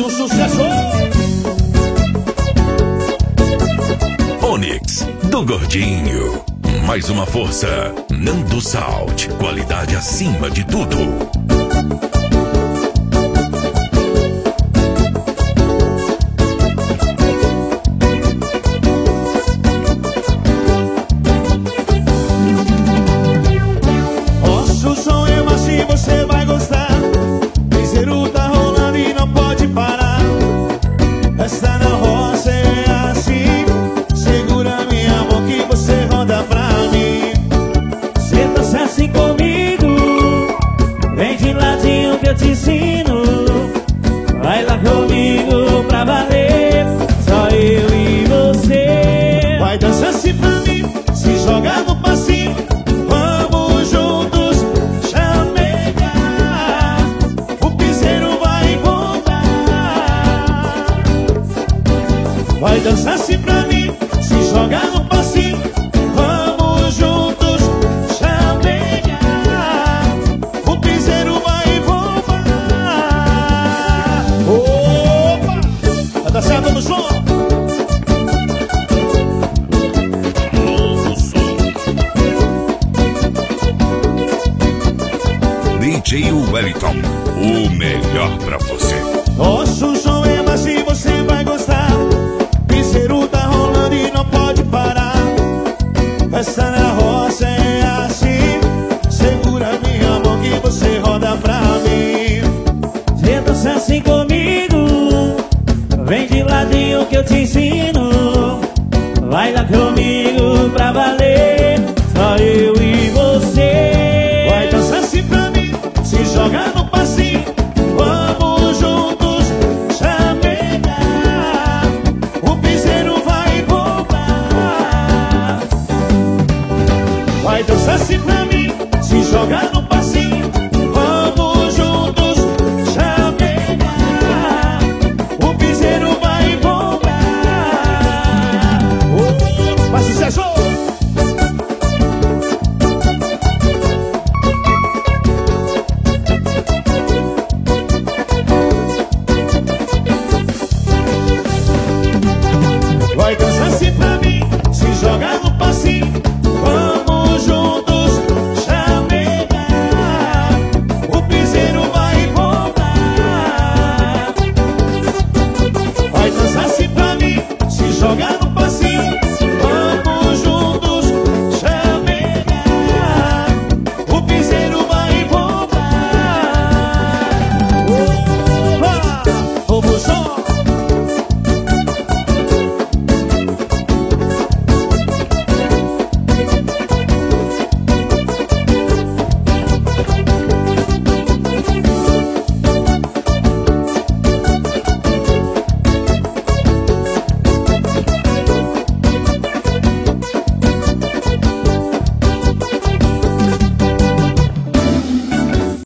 um sucesso. Onix, do Gordinho. Mais uma força. Nando Salt. Qualidade acima de tudo. Nosso som é macio, você vai gostar. Piseiro tá rolando e não pode parar. Festa na roça é assim. Segura minha mão que você roda pra mim. Senta-se assim comigo. Vem de ladinho que eu te ensino. Vai lá comigo pra valer. Só eu e você. Vai dançar assim pra mim. Se jogar no passinho. Vamos juntos chamegar. O piseiro vai contar. Vai dançar assim pra mim. Se jogar no passinho. Vamos juntos chamegar. O piseiro vai roubar. Opa! Vai dar certo no som. DJ Wellington, o melhor pra você. Nosso som é macio, você vai gostar. Piseiro tá rolando e não pode parar. Festa na roça é assim. Segura minha mão que você roda pra mim. Senta-se assim comigo. Vem de ladinho que eu te ensino.